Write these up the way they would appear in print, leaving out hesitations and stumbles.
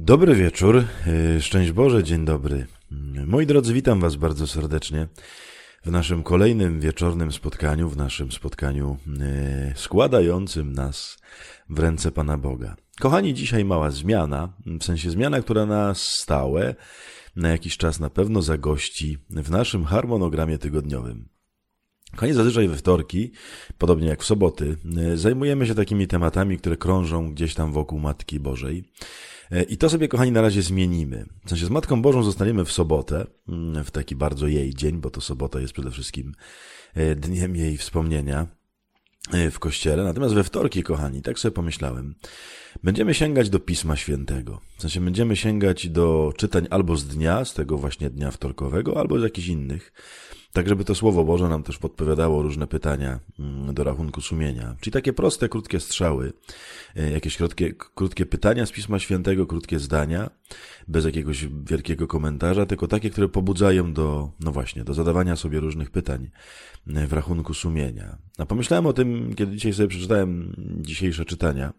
Dobry wieczór, szczęść Boże, dzień dobry. Moi drodzy, witam Was bardzo serdecznie w naszym kolejnym wieczornym spotkaniu, w naszym spotkaniu składającym nas w ręce Pana Boga. Kochani, dzisiaj mała zmiana, w sensie zmiana, która na stałe, na jakiś czas na pewno zagości w naszym harmonogramie tygodniowym. Kochani, zazwyczaj we wtorki, podobnie jak w soboty, zajmujemy się takimi tematami, które krążą gdzieś tam wokół Matki Bożej. I to sobie, kochani, na razie zmienimy. W sensie z Matką Bożą zostaniemy w sobotę, w taki bardzo jej dzień, bo to sobota jest przede wszystkim dniem jej wspomnienia w Kościele. Natomiast we wtorki, kochani, tak sobie pomyślałem, będziemy sięgać do Pisma Świętego. W sensie będziemy sięgać do czytań albo z dnia, z tego właśnie dnia wtorkowego, albo z jakichś innych. Tak, żeby to Słowo Boże nam też podpowiadało różne pytania do rachunku sumienia. Czyli takie proste, krótkie strzały, jakieś krótkie pytania z Pisma Świętego, krótkie zdania, bez jakiegoś wielkiego komentarza, tylko takie, które pobudzają do zadawania sobie różnych pytań w rachunku sumienia. A pomyślałem o tym, kiedy dzisiaj sobie przeczytałem dzisiejsze czytania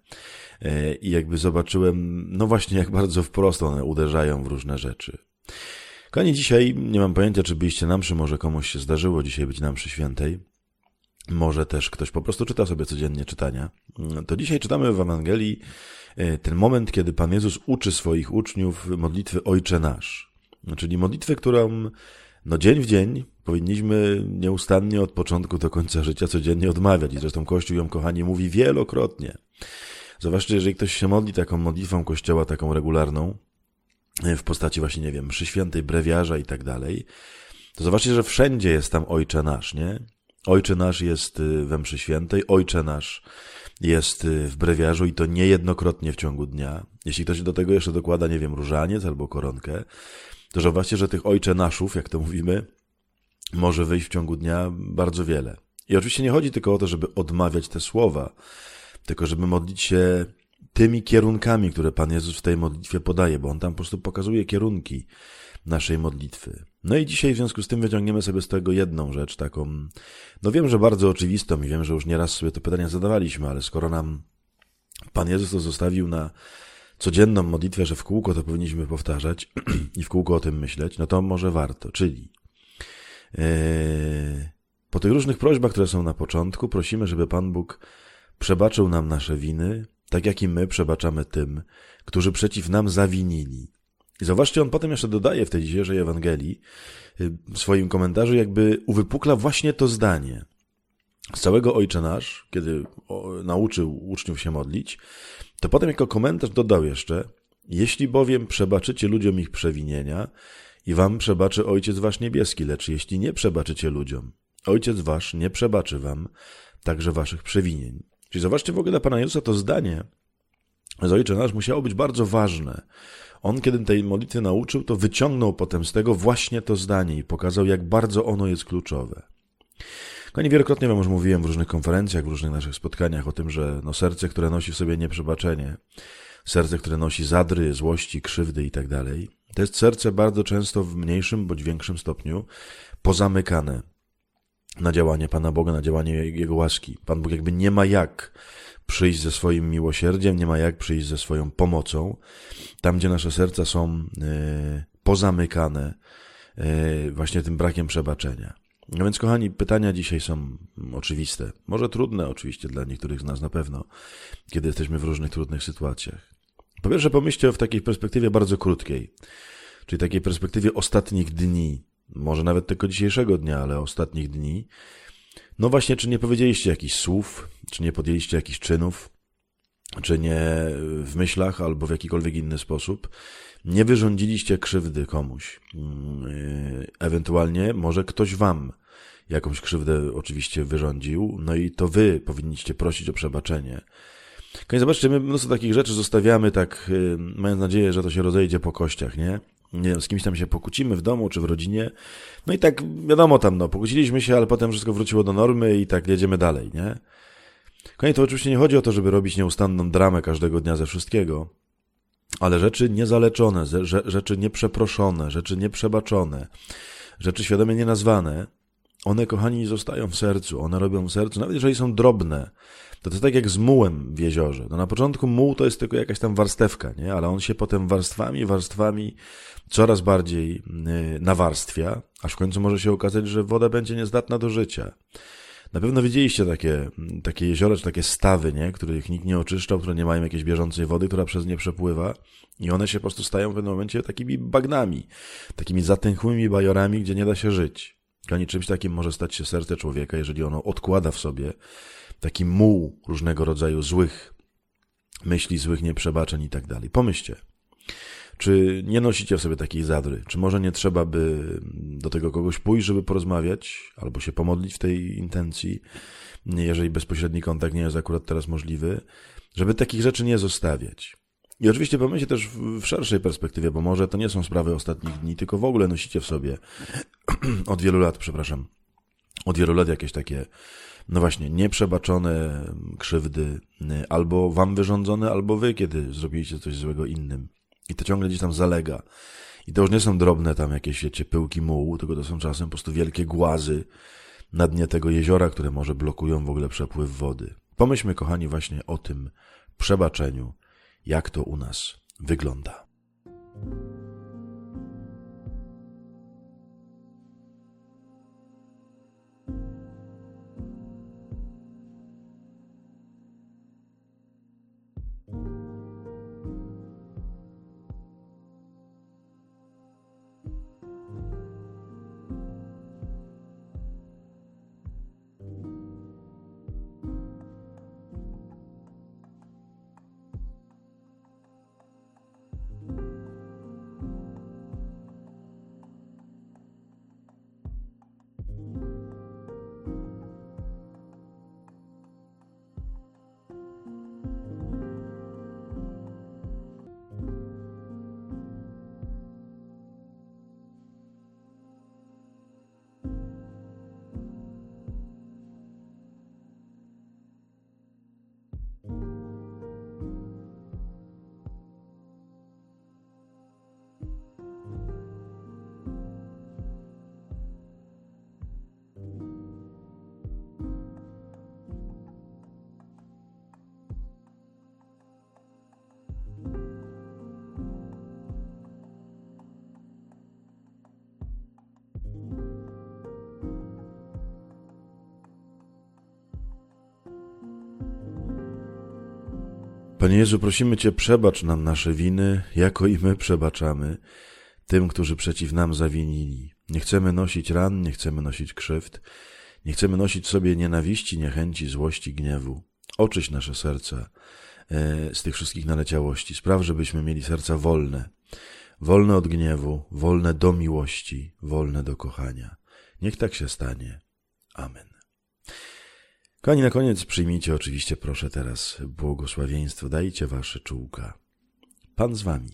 i jakby zobaczyłem, jak bardzo wprost one uderzają w różne rzeczy. Kochani, dzisiaj nie mam pojęcia, czy byliście na mszy, może komuś się zdarzyło dzisiaj być na mszy świętej, może też ktoś po prostu czyta sobie codziennie czytania. To dzisiaj czytamy w Ewangelii ten moment, kiedy Pan Jezus uczy swoich uczniów modlitwy Ojcze Nasz, czyli modlitwy, którą dzień w dzień powinniśmy nieustannie od początku do końca życia codziennie odmawiać i zresztą Kościół ją, kochani, mówi wielokrotnie. Zobaczcie, jeżeli ktoś się modli taką modlitwą Kościoła, taką regularną, w postaci właśnie, mszy świętej, brewiarza i tak dalej, to zobaczcie, że wszędzie jest tam Ojcze Nasz, nie? Ojcze Nasz jest we mszy świętej, Ojcze Nasz jest w brewiarzu i to niejednokrotnie w ciągu dnia. Jeśli ktoś do tego jeszcze dokłada, różaniec albo koronkę, to zobaczcie, że tych Ojcze Naszów, jak to mówimy, może wyjść w ciągu dnia bardzo wiele. I oczywiście nie chodzi tylko o to, żeby odmawiać te słowa, tylko żeby modlić się tymi kierunkami, które Pan Jezus w tej modlitwie podaje, bo On tam po prostu pokazuje kierunki naszej modlitwy. No i dzisiaj w związku z tym wyciągniemy sobie z tego jedną rzecz, taką, wiem, że bardzo oczywistą i wiem, że już nieraz sobie to pytanie zadawaliśmy, ale skoro nam Pan Jezus to zostawił na codzienną modlitwę, że w kółko to powinniśmy powtarzać i w kółko o tym myśleć, to może warto, czyli po tych różnych prośbach, które są na początku, prosimy, żeby Pan Bóg przebaczył nam nasze winy, tak jak i my przebaczamy tym, którzy przeciw nam zawinili. I zobaczcie, on potem jeszcze dodaje w tej dzisiejszej Ewangelii, w swoim komentarzu jakby uwypukla właśnie to zdanie. Z całego Ojcze Nasz, kiedy nauczył uczniów się modlić, to potem jako komentarz dodał jeszcze: jeśli bowiem przebaczycie ludziom ich przewinienia i wam przebaczy Ojciec wasz niebieski, lecz jeśli nie przebaczycie ludziom, Ojciec wasz nie przebaczy wam także waszych przewinień. Czyli zobaczcie w ogóle dla Pana Jezusa to zdanie z Ojcze Nasz musiało być bardzo ważne. On, kiedy tej modlitwy nauczył, to wyciągnął potem z tego właśnie to zdanie i pokazał, jak bardzo ono jest kluczowe. Wielokrotnie wam już mówiłem w różnych konferencjach, w różnych naszych spotkaniach o tym, że serce, które nosi w sobie nieprzebaczenie, serce, które nosi zadry, złości, krzywdy i tak dalej, to jest serce bardzo często w mniejszym bądź większym stopniu pozamykane na działanie Pana Boga, na działanie Jego łaski. Pan Bóg jakby nie ma jak przyjść ze swoim miłosierdziem, nie ma jak przyjść ze swoją pomocą. Tam, gdzie nasze serca są pozamykane właśnie tym brakiem przebaczenia. No więc, kochani, pytania dzisiaj są oczywiste. Może trudne oczywiście dla niektórych z nas na pewno, kiedy jesteśmy w różnych trudnych sytuacjach. Po pierwsze, pomyślcie w takiej perspektywie bardzo krótkiej, czyli takiej perspektywie ostatnich dni, może nawet tylko dzisiejszego dnia, ale ostatnich dni. Właśnie, czy nie powiedzieliście jakichś słów, czy nie podjęliście jakichś czynów, czy nie w myślach albo w jakikolwiek inny sposób nie wyrządziliście krzywdy komuś. Ewentualnie może ktoś wam jakąś krzywdę oczywiście wyrządził, i to wy powinniście prosić o przebaczenie. Zobaczcie, my mnóstwo takich rzeczy zostawiamy tak, mając nadzieję, że to się rozejdzie po kościach, nie? Z kimś tam się pokłócimy w domu czy w rodzinie, i tak wiadomo pokłóciliśmy się, ale potem wszystko wróciło do normy i tak jedziemy dalej, nie? To oczywiście nie chodzi o to, żeby robić nieustanną dramę każdego dnia ze wszystkiego, ale rzeczy niezaleczone, rzeczy nieprzeproszone, rzeczy nieprzebaczone, rzeczy świadomie nienazwane, one, kochani, zostają w sercu, one robią w sercu, nawet jeżeli są drobne. To jest tak jak z mułem w jeziorze. No na początku muł to jest tylko jakaś tam warstewka, nie? Ale on się potem warstwami coraz bardziej nawarstwia, aż w końcu może się okazać, że woda będzie niezdatna do życia. Na pewno widzieliście takie jeziora, czy takie stawy, nie? Których nikt nie oczyszczał, które nie mają jakiejś bieżącej wody, która przez nie przepływa i one się po prostu stają w pewnym momencie takimi bagnami, takimi zatęchłymi bajorami, gdzie nie da się żyć. Kochani, czymś takim może stać się serce człowieka, jeżeli ono odkłada w sobie taki muł różnego rodzaju złych myśli, złych nieprzebaczeń i tak dalej. Pomyślcie, czy nie nosicie w sobie takiej zadry? Czy może nie trzeba by do tego kogoś pójść, żeby porozmawiać, albo się pomodlić w tej intencji, jeżeli bezpośredni kontakt nie jest akurat teraz możliwy, żeby takich rzeczy nie zostawiać? I oczywiście pomyślcie też w szerszej perspektywie, bo może to nie są sprawy ostatnich dni, tylko w ogóle nosicie w sobie od wielu lat jakieś takie, no właśnie, nieprzebaczone krzywdy, albo wam wyrządzone, albo wy, kiedy zrobiliście coś złego innym. I to ciągle gdzieś tam zalega. I to już nie są drobne tam jakieś, wiecie, pyłki mułu, tylko to są czasem po prostu wielkie głazy na dnie tego jeziora, które może blokują w ogóle przepływ wody. Pomyślmy, kochani, właśnie o tym przebaczeniu, jak to u nas wygląda. Panie Jezu, prosimy Cię, przebacz nam nasze winy, jako i my przebaczamy tym, którzy przeciw nam zawinili. Nie chcemy nosić ran, nie chcemy nosić krzywd, nie chcemy nosić sobie nienawiści, niechęci, złości, gniewu. Oczyść nasze serca z tych wszystkich naleciałości. Spraw, żebyśmy mieli serca wolne. Wolne od gniewu, wolne do miłości, wolne do kochania. Niech tak się stanie. Amen. Kochani, na koniec przyjmijcie oczywiście, proszę teraz, błogosławieństwo. Dajcie wasze czółka. Pan z wami.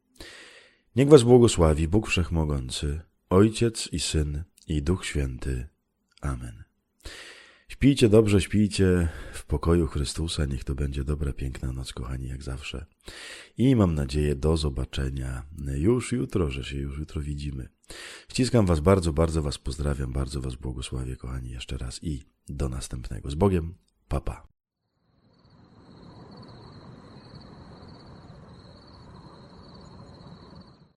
Niech was błogosławi Bóg Wszechmogący, Ojciec i Syn i Duch Święty. Amen. Śpijcie dobrze, śpijcie w pokoju Chrystusa. Niech to będzie dobra, piękna noc, kochani, jak zawsze. I mam nadzieję do zobaczenia już jutro, że się już jutro widzimy. Ściskam was bardzo, bardzo was pozdrawiam, bardzo was błogosławię, kochani, jeszcze raz i do następnego. Z Bogiem, pa, pa.